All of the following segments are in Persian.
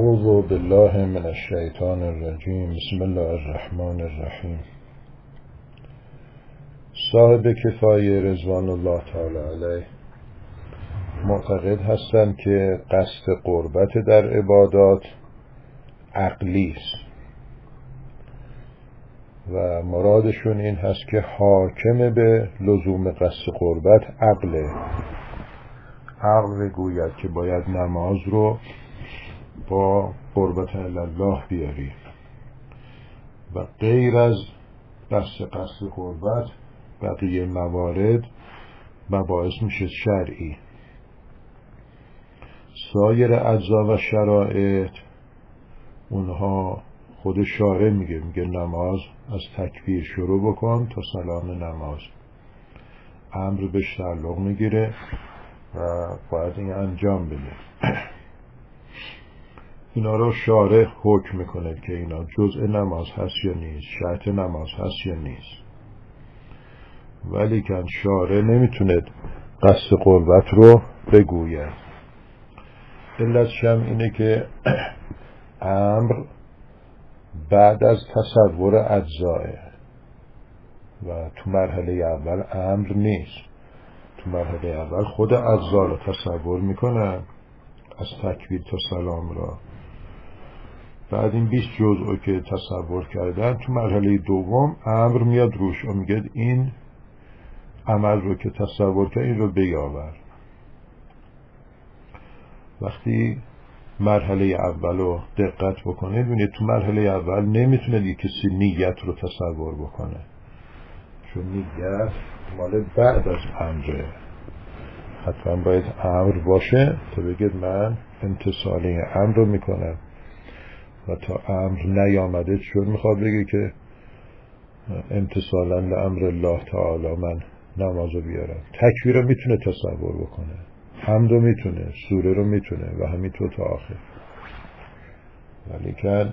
اعوذ بالله من الشیطان الرجیم. بسم الله الرحمن الرحیم. صاحب کفایه رضوان الله تعالی علیه معتقد هستند که قصد قربت در عبادات عقلی است و مرادشون این هست که حاکم به لزوم قصد قربت عقله. عقل گوید که باید نماز رو با قربت الله بیاری و غیر از بحث قصد قربت بقیه موارد مباحث میشه شرعی. سایر اجزا و شرایط اونها خود شارع میگه نماز از تکبیر شروع بکن تا سلام نماز. امر بهش تعلق میگیره و باید این انجام بده. اینا رو شارع حکم میکنه که اینا جزء نماز هست یا نیست، شرط نماز هست یا نیست. ولی که شارع نمیتونه قصد قربت رو بگوید. علتش هم اینه که امر بعد از تصور اجزاه و تو مرحله اول امر نیست. تو مرحله اول خود اجزا رو تصور میکنن از تکبیر تا سلام را. بعد این 20 جزء که تصور کردن تو مرحله دوم امر میاد روش و میگه این عمل رو که تصور کرد این رو بیاور. وقتی مرحله اول رو دقت بکنید ببینید تو مرحله اول نمیتونه کسی نیت رو تصور بکنه، چون نیت مال بعد از امره. حتما باید امر باشه تا بگید من امتثال این امر رو میکنم و تا امر نیامده چون میخواد بگه که امتثالا لامر الله تعالی من نماز رو بیارم. تکبیر رو میتونه تصور بکنه، حمد رو میتونه، سوره رو میتونه و همینطور تا آخر. ولی که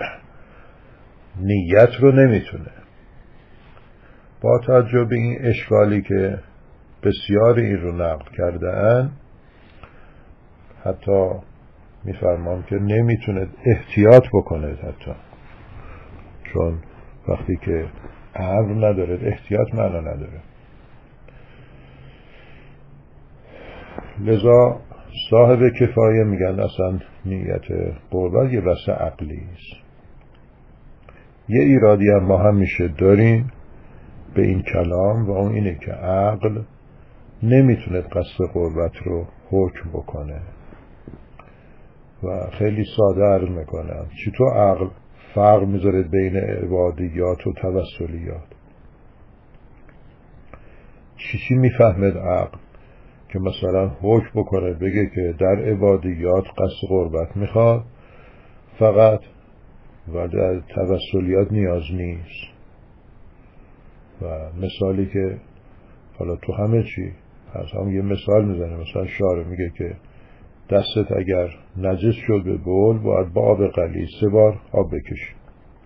نیت رو نمیتونه. با توجه به این اشکالی که بسیار این رو نقل کرده اند، حتی میفرمام که نمیتونه احتیاط بکنه حتی، چون وقتی که امر نداره احتیاط معنا نداره. لذا صاحب کفایه میگن اصلا نیت قربت یه بحث عقلی است. یه ایرادی هم ما همیشه داریم به این کلام و اون اینه که عقل نمیتونه قصد قربت رو حکم بکنه و خیلی ساده عرض میکنم چطور عقل فرق میذاره بین عبادیات و توسلیات. چی میفهمد عقل که مثلا حکم بکنه بگه که در عبادیات قصد قربت میخواد فقط و در توسلیات نیاز نیست. و مثالی که حالا تو همه چی هم یه مثال میزنه، مثلا شارع میگه که دستت اگر نجس شد به بول باید با آب قلیل 3 بار آب بکشی.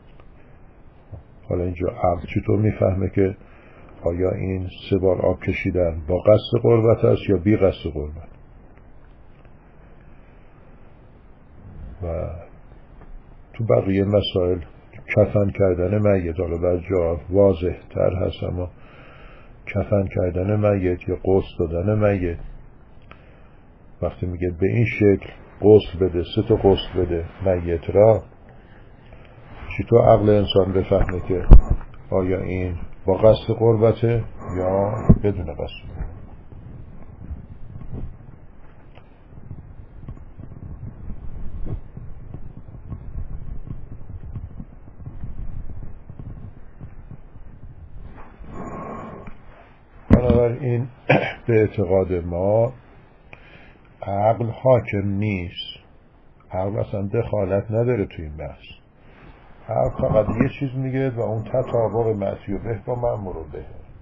حالا اینجا عقل چطور میفهمه که آیا این 3 بار آب کشیدن با قصد قربت است یا بی قصد قربت؟ و تو بقیه مسائل کفن کردن میت، حالا بعض جا واضح تر هست، اما کفن کردن میت یا غسل دادن میت وقتی میگه به این شکل غسل بده، 3 تا غسل بده میت را، چطور عقل انسان بفهمه که آیا این با قصد قربته یا بدون قصد؟ بنابراین به اعتقاد ما عقل حاکم نیست. عقل اصلا دخالت نداره تو این بحث. عقل فقط یه چیز میگه و اون تطابق معصیه به با مأمور به.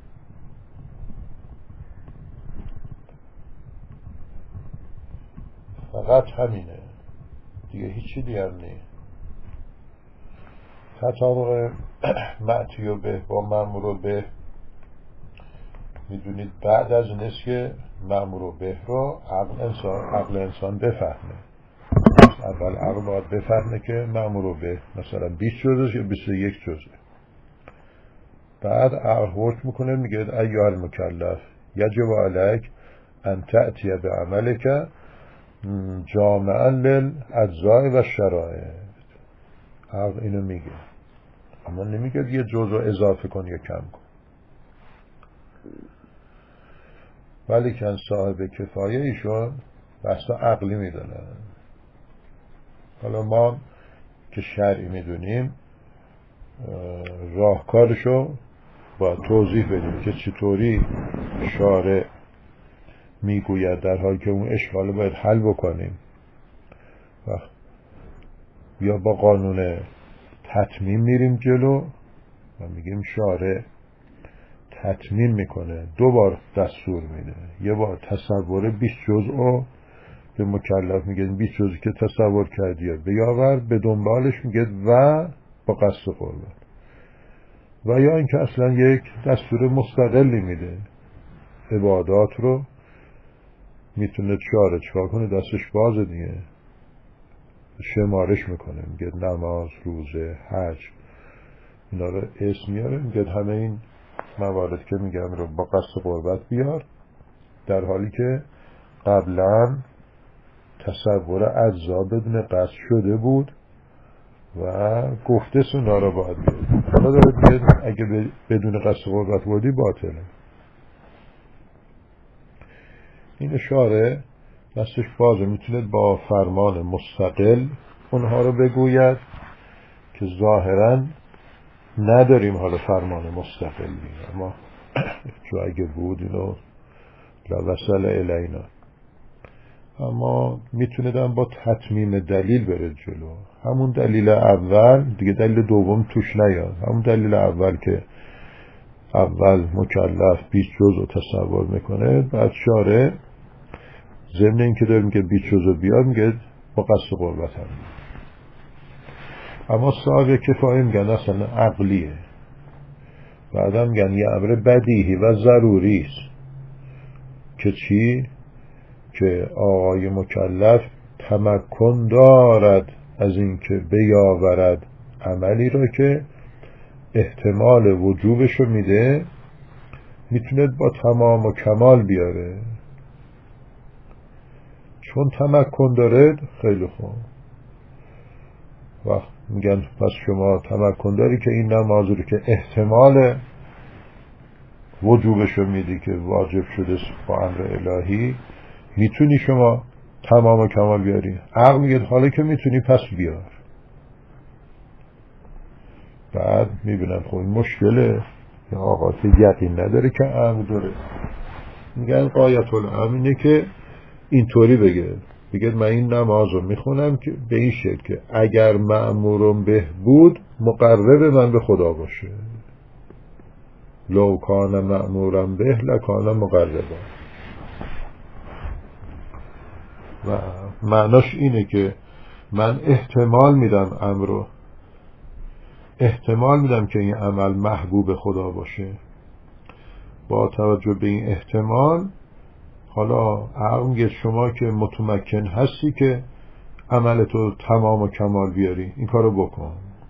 فقط همینه دیگه، هیچی دیگر نیست. تطابق معصیه به با مأمور به میدونید بعد از نسک مأمور به رو عقل انسان بفهمه. اول عقل باید بفهمه که مأمور به مثلا 20 جزء یا 21 جزء. بعد عقل حکم میکنه میگه ایها المکلف یجب علیک ان تأتی بعملک جامعا للاجزاء و شرایط. عقل اینو میگه، اما نمیگه یه جزء اضافه کن یا کم کن. ولی که صاحب کفایه ایشون بحث عقلی میدونن. حالا ما که شرعی میدونیم راهکارشو باید توضیح بدیم که چطوری شارع میگوید در حالی که اون اشکال باید حل بکنیم. یا با قانون تتمیم میریم جلو و میگیم شارع تتمیم میکنه، 2 بار دستور میده. یه بار تصور 20 جزء به مکلف میگه 20 جزئی که تصور کردی بیاور، به دنبالش میگه و با قصد قربت. و یا اینکه اصلا یک دستور مستقلی میده. عبادات رو میتونه چهار کنه، دستش بازه دیگه، شمارش میکنه، میگه نماز، روزه، حج، اینا رو اسم میاره، میگه همه این موارد که میگم رو با قصد قربت بیار، در حالی که قبلا تصور اجزا بدون قصد شده بود و گفته سونا رو باید بیاد. حالا داره بیاد اگه بدون قصد قربت بودی باطله. این اشاره دستش بازه، میتونه با فرمان مستقل اونها رو بگوید که ظاهرا نداریم حالا فرمان مستقلی، اما چون اگه بود اینو لوصل الینا، اما میتونه با تتمیم دلیل بره جلو. همون دلیل اول دیگه، دلیل دوم توش نیاد. همون دلیل اول که اول مکلف 20 جزء تصور میکنه، بعد شارع ضمن این که داریم که 20 جزء بیاد میگه با قصد قربت هم. اما صاحب کفایه میگن اصلا عقلیه. بعدم میگن یه امر بدیهی و ضروری است که چی؟ که آقای مکلف تمکن دارد از این که بیاورد عملی را که احتمال وجوبشو میده، میتونه با تمام و کمال بیاره. چون تمکن داره خیلی خوب. وقت میگن پس شما تمکن داری که این نماز رو که احتمال وجوبشو میدی که واجب شده با امر الهی، میتونی شما تمام و کمال بیاری. عقل میگه حالا که میتونی پس بیار. بعد میبینم خب این مشکله، یا آقا که یقین نداره که امر داره. میگن قایت الامر اینه که اینطوری بگه من این نماز رو میخونم که به این شکل که اگر مأمورم به بود مقرب من به خدا باشه، لو کان مأمورم به لکان مقربا. و معناش اینه که من احتمال میدم امر رو، احتمال میدم که این عمل محبوب خدا باشه. با توجه به این احتمال حالا عقل میگه شما که متمکن هستی که عملتو تمام و کمال بیاری، این کارو بکن.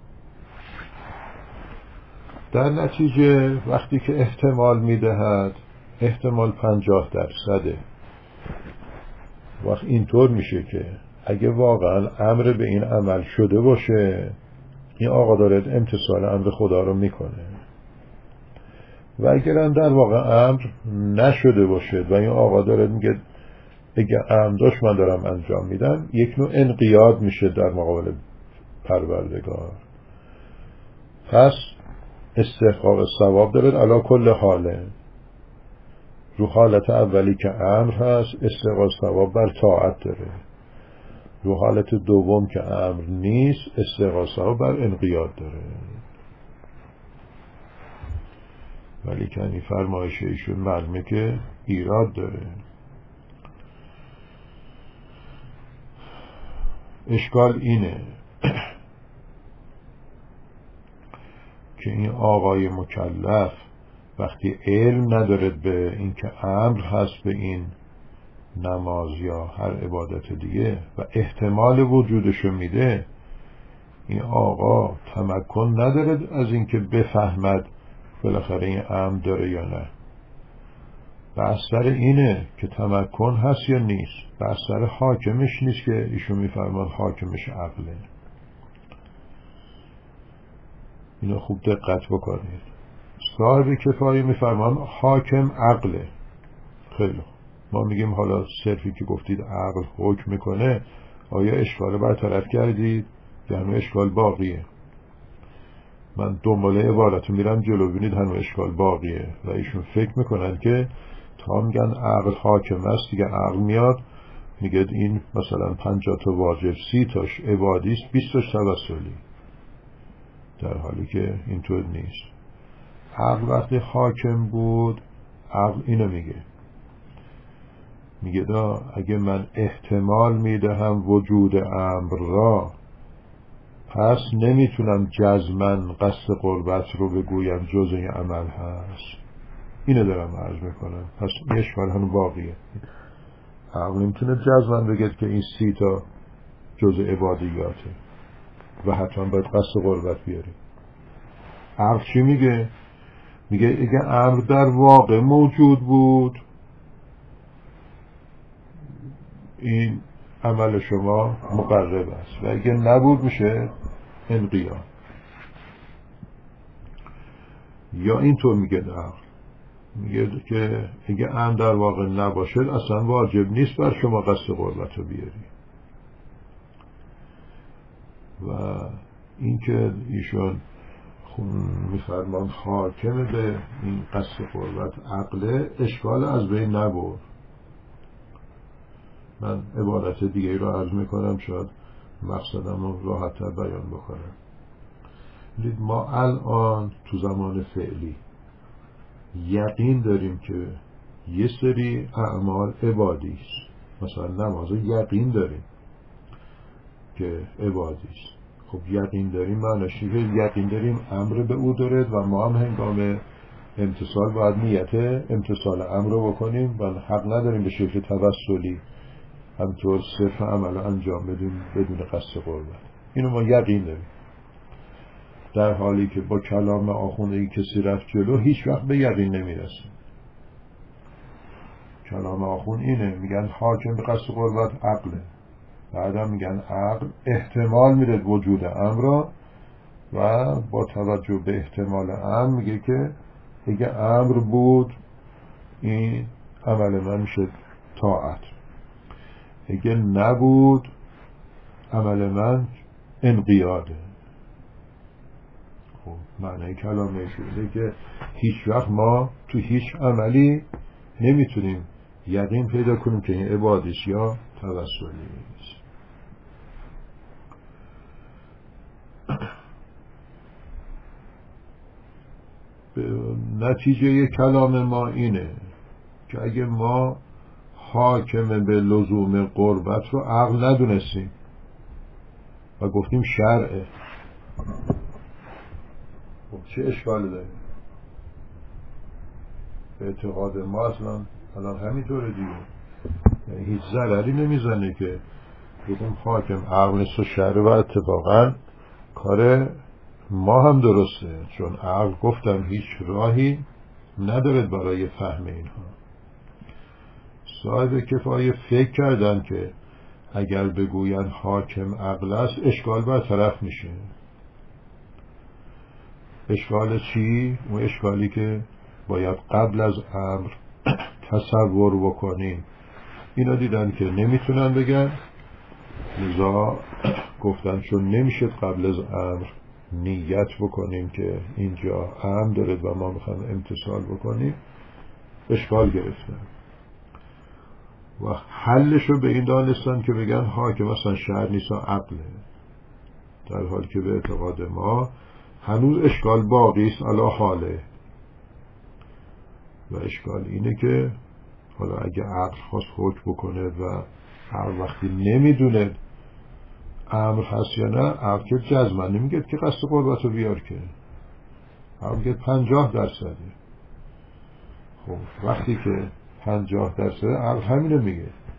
در نتیجه وقتی که احتمال میدهد، احتمال 50%، وقت اینطور میشه که اگه واقعا امر به این عمل شده باشه، این آقا داره امتثال امر خدا رو میکنه. و اگر در واقع امر نشده باشه و این آقا داره میگه اگه امر داشت من دارم انجام میدم، یک نوع انقیاد میشه در مقابل پروردگار. پس استحقاق ثواب داره علی کل حاله. رو حالت اولی که امر هست استحقاق ثواب بر طاعت داره. رو حالت دوم که امر نیست استحقاق ثواب بر انقیاد داره. ولی که این فرمایش ایشون معلومه که ایراد داره. اشکال اینه که این آقای مکلف وقتی علم نداره به این که امر هست به این نماز یا هر عبادت دیگه و احتمال وجودشو میده، این آقا تمکن نداره از اینکه بفهمد بالاخره این امر داره یا نه. بحث سر اینه که تمکن هست یا نیست، بحث سر حاکمش نیست که ایشون میفرمان حاکمش عقله. اینو خوب دقت بکنید. صاحب کفایه میفرمان حاکم عقله. خیلی ما میگیم حالا صرفی که گفتید عقل حکم میکنه، آیا اشکال برطرف کردید؟ یعنی اشکال باقیه. من دنباله عبارتو میرم جلو، بینید هنوز اشکال باقیه و ایشون فکر میکنن که تا میگن عقل حاکم است دیگه عقل میاد میگه این مثلا 50 تا واجب 30 تاش عبادی است 20 تاش توسلی، در حالی که اینطور نیست. عقل وقتی حاکم بود عقل اینو میگه دا اگه من احتمال میدهم وجود امر را، پس نمیتونم جزمن قصد قربت رو بگویم جز این عمل هست. اینو دارم عرض میکنم. پس این اشکال هنو باقیه. عقل نمیتونه جزمن بگید که این 30 تا جز عبادیاته و حتما باید قصد قربت بیاری. عقل چی میگه؟ میگه اگه امر در واقع موجود بود این عمل شما مقرب است و اگه نبود میشه انقیاد. یا اینطور میگه عقل، میگه که اگه امر در واقع نباشه اصلا واجب نیست بر شما قصد قربت رو بیاری. و اینکه ایشون میفرمان حاکم به این قصد قربت عقله، اشکال از بین نبرد. من عبارت دیگه رو عرض میکنم شاید مقصدم رو راحت‌تر بیان بکنم. دید ما الان تو زمان فعلی یقین داریم که یه سری اعمال عبادی است، مثلا نماز یقین داریم که عبادی است. خب یقین داریم معنیش که یقین داریم امر به او دارد و ما هم هنگام امتصال باید نیت امتصال امر رو بکنیم و حق نداریم به شکل توسلی همطور صرف عمل انجام بدیم بدون قصد قربت. اینو ما یقین داریم، در حالی که با کلام آخونده کسی رفت جلو هیچ وقت به یقین نمیرسه. کلام آخون اینه، میگن حاکم به قصد قربت عقله، بعدم میگن عقل احتمال میده وجود امر را و با توجه به احتمال امر میگه که اگه امر بود این عمل من میشه طاعت، اگه نبود عمل من انقیاده. خب معنی کلامه شده که هیچ وقت ما تو هیچ عملی نمیتونیم یقین پیدا کنیم که این عبادیست یا توسلی است. نتیجه کلام ما اینه که اگه ما حاکم به لزوم قربت رو عقل ندونستیم و گفتیم شرعه، خب چه اشکالی داره؟ به اعتقاد ما اصلا الان همینطوره دیگه، یعنی هیچ ضرری نمیزنه که بگیم حاکم عقل نیست و شرع، و اتفاقا کار ما هم درسته، چون عقل گفتم هیچ راهی نداره برای فهم اینها. صاحب کفایه فکر کردن که اگر بگوین حاکم عقل است اشکال برطرف میشه. اشکال چی؟ اون اشکالی که باید قبل از امر تصور بکنیم. اینا دیدن که نمیتونن بگن، لذا گفتن چون نمیشه قبل از امر نیت بکنیم که اینجا امر داره و ما میخوایم امتثال بکنیم، اشکال گرفتن و حلشو به این دانستن که بگن حاکم اصلا شرع نیست و عقله، در حالی که به اعتقاد ما هنوز اشکال باقی است علی حاله. و اشکال اینه که حالا اگه عقل خواست حکم بکنه و هر وقتی نمیدونه امر هست یا نه، عقل که جزمن نمیگه که قصد قربت رو بیار، که عقل که 50%. خب وقتی که 50% عقل همینو میگه،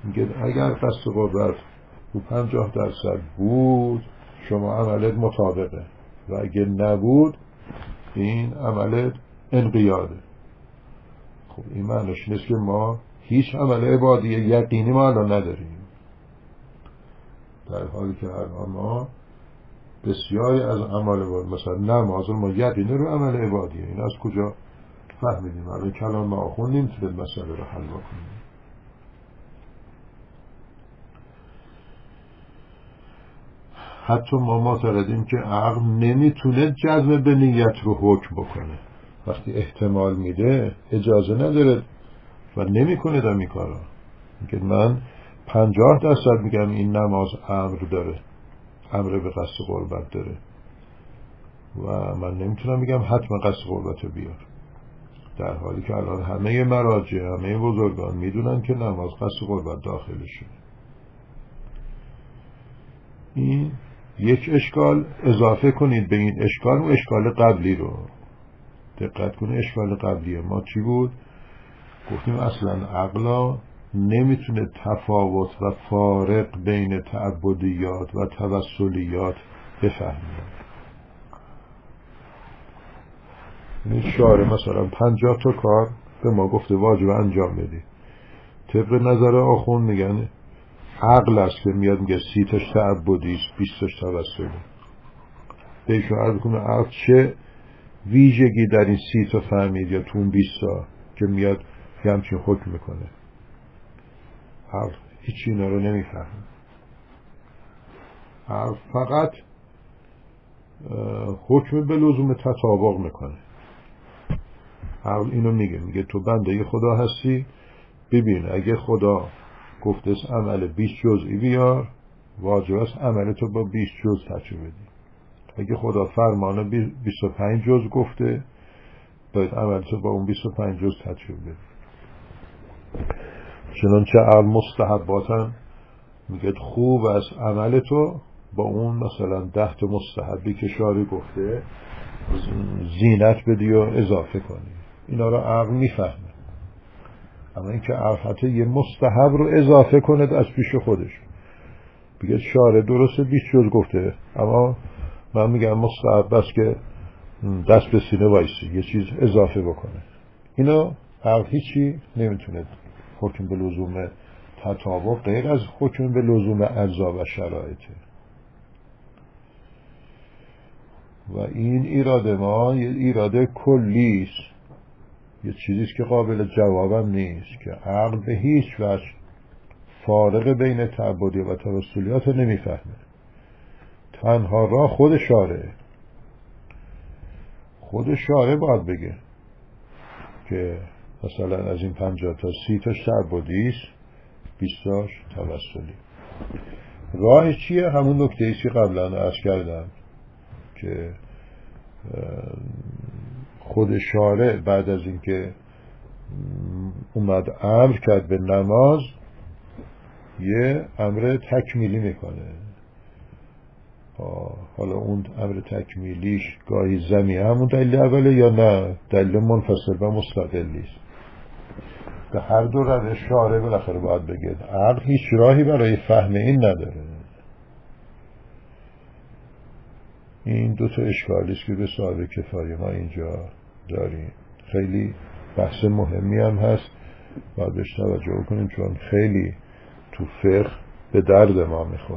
میگه اگر قصد قربت او 50% بود شما عملت مطابقه و اگه نبود این عملت انقیاده. خب این معنیش نیست که ما هیچ عمل عبادی یقینی ما الان نداریم، در حالی که الان ما بسیاری از عمل عبادی مثلا نماز ما یقینی رو عمل عبادیه. این از کجا فهمیدیم؟ الان کلام ما آخون نمیتونه مسئله رو حل بکنیم. حتی ما معتقدیم که عقل نمیتونه جزم به نیت رو حکم بکنه، وقتی احتمال میده اجازه نداره و نمیکنه در این کارا. میگه من 50% میگم این نماز امر داره، امر به قصد قربت داره و من نمیتونم میگم حتما قصد قربت رو بیار، در حالی که الان همه مراجع همه بزرگان میدونن که نماز قصد قربت داخلشه. این یک اشکال اضافه کنید به این اشکال و اشکال قبلی رو دقت کنید. اشکال قبلی ما چی بود؟ گفتیم اصلا عقلا نمیتونه تفاوت و فارق بین تعبدیات و توسلیات بفهمه. این شارع مثلا 50 تا کار به ما گفته واجب انجام بدی، طبق نظر آخون میگن عقل است که میاد میگه 30 تاش تعبدی است 20 تاش توسلی. بهشون عرض کنه عقل چه ویژگی در این 30 تا فهمید یا تو اون 20 تا که میاد یه همچین حکم میکنه؟ عقل هیچی اینا رو نمیفهمه. عقل فقط حکم به لزوم تطابق میکنه. عقل اینو میگه تو بنده خدا هستی، ببین اگه خدا گفته است عمل 20 جزئی بیار، واجب است عمل تو با 20 جز تجربه بدی. اگه خدا فرمان 25 جز گفته، باید عمل تو با اون 25 جز تجربه بدی. چنانچه عقل مستحباتن میگه خوب است عمل تو با اون مثلا 10 تا مستحبی که شارع گفته زینت بدی و اضافه کنی. اینا رو عقل میفهمه. اما اینکه عقل حتی یه مستحب رو اضافه کنه از پیش خودش، بگه شارع درسته 20 جز گفته اما من میگم مستحب است که دست به سینه وایسی یه چیز اضافه بکنه، اینا عقل هیچی نمیتونه حکم به لزوم تطابق غیر از حکم به لزوم اجزا و شرایطه. و این ایراد ما یه ایراد کلیست، یه چیزیست که قابل جوابم نیست که عقل به هیچ وجه فارق بین تعبدی و توسلیات رو نمیفهمه. تنها راه خود شارع باید بگه که مثلا از این 50 تا 30 تاش تعبدیست 20 تاش توسلی. راه چیه؟ همون نکته ایست که قبلا عرض کردم که خود شارع بعد از اینکه اومد امر کرد به نماز یه امر تکمیلی میکنه. حالا اون امر تکمیلیش گاهی زمینی همون دلیل اوله یا نه دلیل منفصل و مستقلی است. به هر دو روش شارع بالاخره باید بگه. عقل هیچ راهی برای فهم این نداره. این دو تا اشکالی است که به صاحب کفایه ما اینجا داریم. خیلی بحث مهمی هم هست، باید بهش توجه کنیم چون خیلی تو فقه به درد ما میخوره.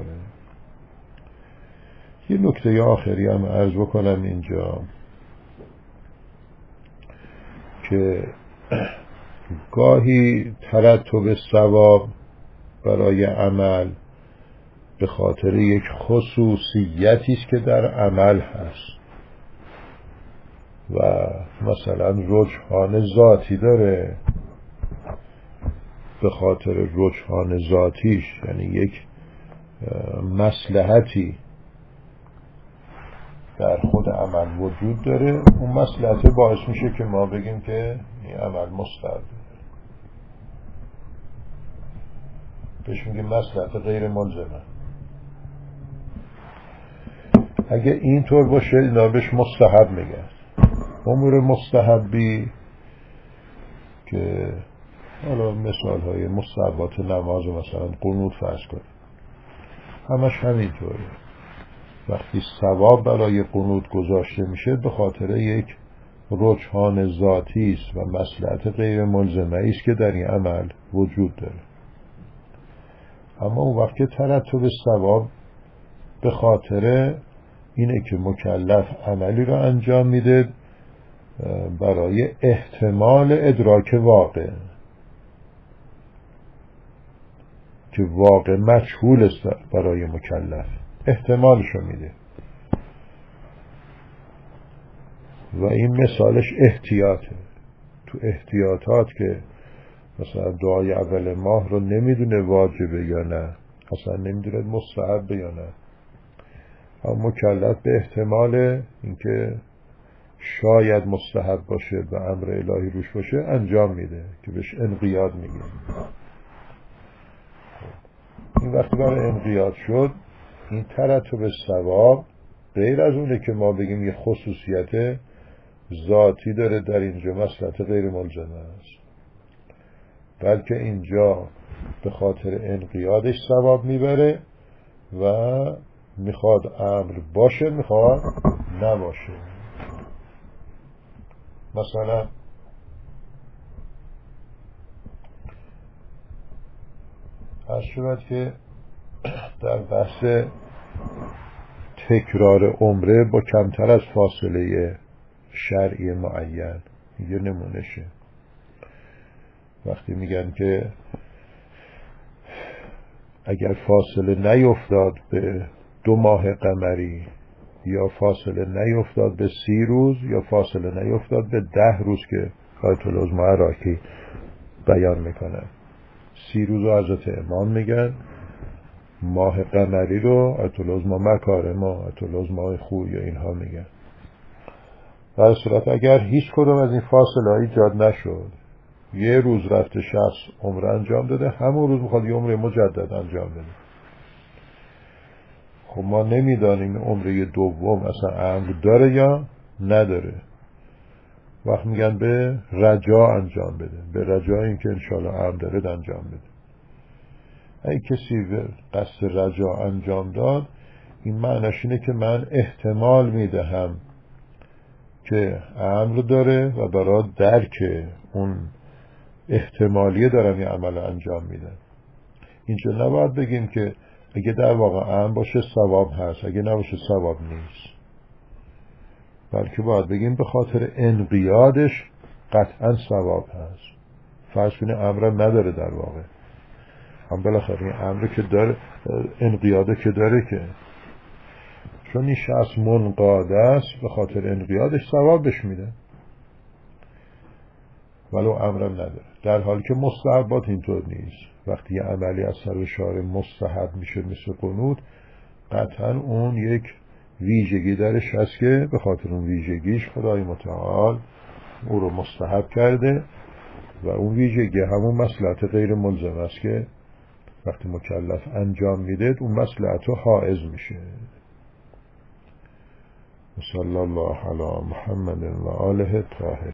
یه نکته آخری هم عرض بکنم اینجا که گاهی ترتب ثواب برای عمل به خاطر یک خصوصیتی است که در عمل هست و مثلا رجحان ذاتی داره، به خاطر رجحان ذاتیش یعنی یک مصلحتی در خود عمل وجود داره، اون مصلحت باعث میشه که ما بگیم که این عمل مستحب. بهش میگیم مصلحت غیر ملزمه. اگه اینطور باشه اینا بهش مستحب میگن. امور مستحبی که حالا مثال های مستحبات نماز و مثلا قنوت فرض کنیم، همش همینطوره. وقتی ثواب برای قنوت گذاشته میشه به خاطر یک رجحان ذاتی است و مصلحت غیر ملزمه است که در این عمل وجود داره. اما اون وقت که ترتب ثواب به خاطر اینه که مکلف عملی رو انجام میده برای احتمال ادراک واقع که واقع مجهول است برای مکلف، احتمالشو میده و این مثالش احتیاطه. تو احتیاطات که مثلا دعای اول ماه رو نمیدونه واجبه یا نه، اصلا نمیدونه مستحبه یا نه، اما مکلف به احتمال اینکه شاید مستحب باشه و امر الهی روش باشه انجام میده که بهش انقیاد میگه. این وقتی برای انقیاد شد، این ترتب ثواب غیر از اونه که ما بگیم یه خصوصیت ذاتی داره در اینجا مصلحت غیر ملزمه است، بلکه اینجا به خاطر انقیادش ثواب میبره و میخواد امر باشه میخواد نباشه. مثلا هر شود که در بحث تکرار عمره با کمتر از فاصله شرعی معین یه نمونشه، وقتی میگن که اگر فاصله نیفتاد به 2 ماه قمری یا فاصله نیفتاد به 30 روز یا فاصله نیفتاد به 10 روز که آیت العظمی عراقی بیان میکنن، 30 روز رو حضرت امام میگن، ماه قمری رو آیت العظمی مکارم و آیت العظمی خوی یا اینها میگن. در صورت اگر هیچ کدوم از این فاصله ها ایجاد نشد، یه روز رفته شخص عمره انجام داده، همون روز میخواد یه عمره مجدد انجام بده، خب ما نمیدانیم عمره دوم اصلا امر داره یا نداره. وقت میگن به رجا انجام بده، به رجا این که انشاءالله امر داره انجام بده. اگه کسی به قصد رجا انجام داد، این معنیش اینه که من احتمال میدهم که امر داره و برای درک اون احتمالیه دارم یه عمل انجام میدم. اینجا نباید بگیم که اگه در واقع امر باشه ثواب هست، اگه نباشه ثواب نیست، بلکه باید بگیم به خاطر انقیادش قطعا ثواب هست. فرض کنید امرم نداره در واقع، هم بالاخره این امر که داره انقیاده که داره، که چون این شخص منقاد است به خاطر انقیادش ثواب بهش میده ولو امرم نداره. در حالی که مستحبات اینطور نیست. وقتی یه عملی از سر شارع مستحب میشه مثل قنوت، قطعا اون یک ویژگی درش هست که به خاطر اون ویژگیش خدای متعال او رو مستحب کرده و اون ویژگی همون مصلحت غیر ملزم است که وقتی مکلف انجام میده اون مصلحت رو حائز میشه. صلی الله علی محمد و آله الطاهرین.